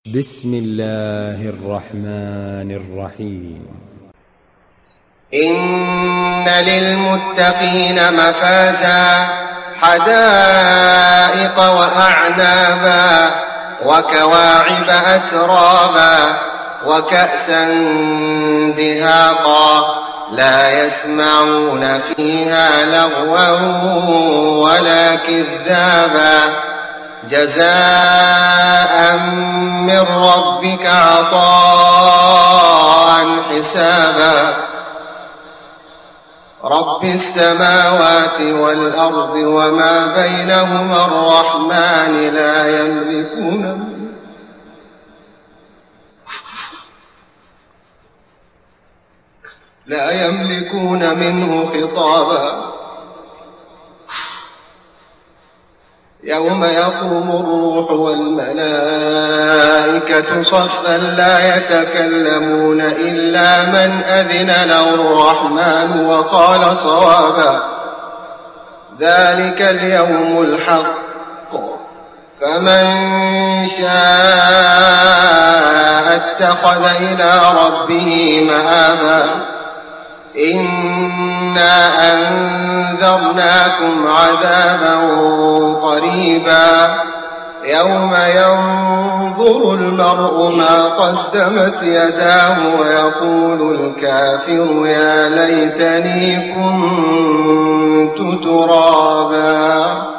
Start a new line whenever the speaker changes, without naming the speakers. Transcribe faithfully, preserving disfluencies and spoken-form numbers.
بسم الله الرحمن الرحيم.
إن للمتقين مفازا حدائق وأعنابا وكواعب أترابا وكأسا دهاقا لا يسمعون فيها لغوا ولا كذابا جزاء من ربك عطاء حسابا رب السماوات والأرض وما بينهما الرحمن لا يملكون لا يملكون منه خطابا يوم يقوم الروح والملائكة صفا لا يتكلمون إلا من أذن له الرحمن وقال صوابا ذلك اليوم الحق فمن شاء اتخذ إلى ربه مآبا إنا أنذرناكم عذابا قريبا يوم ينظر المرء ما قدمت يداه ويقول الكافر يا ليتني كنت ترابا.